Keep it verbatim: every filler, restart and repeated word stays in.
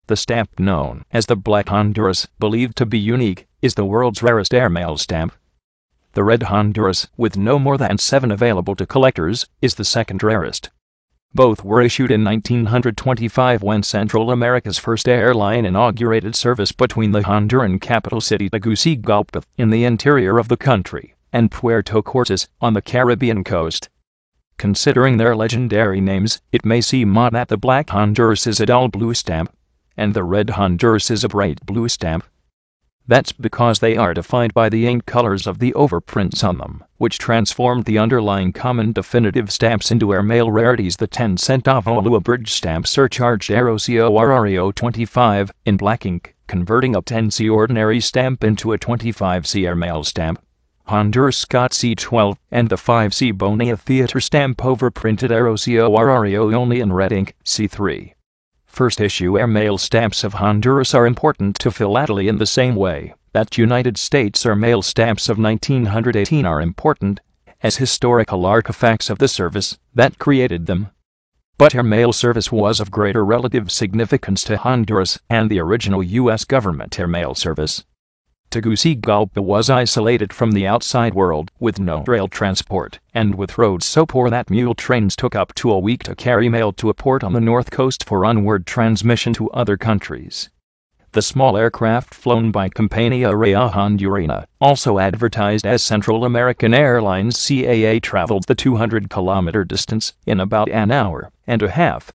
The stamp known as the Black Honduras, believed to be unique, is the world's rarest airmail stamp. The Red Honduras, with no more than seven available to collectors, is the second rarest. Both were issued in nineteen twenty-five when Central America's first airline inaugurated service between the Honduran capital city Tegucigalpa, in the interior of the country, and Puerto Cortes, on the Caribbean coast. Considering their legendary names, it may seem odd that the Black Honduras is a dull blue stamp, and the Red Honduras is a bright blue stamp. That's because they are defined by the ink colors of the overprints on them, which transformed the underlying common definitive stamps into airmail rarities. The ten centavo abridged stamp surcharged AeroCORREO twenty-five in black ink, converting a ten C ordinary stamp into a twenty-five C airmail stamp. Honduras Scott C twelve, and the five C Bonilla Theater stamp overprinted AeroCORREO only in red ink, C three. First issue airmail stamps of Honduras are important to philately in the same way that United States airmail stamps of nineteen eighteen are important as historical artifacts of the service that created them. But airmail service was of greater relative significance to Honduras and the original U S government airmail service. Tegucigalpa was isolated from the outside world, with no rail transport, and with roads so poor that mule trains took up to a week to carry mail to a port on the north coast for onward transmission to other countries. The small aircraft flown by Compañía Aérea Hondureña, also advertised as Central American Airlines C A A, traveled the two hundred kilometer distance in about an hour and a half,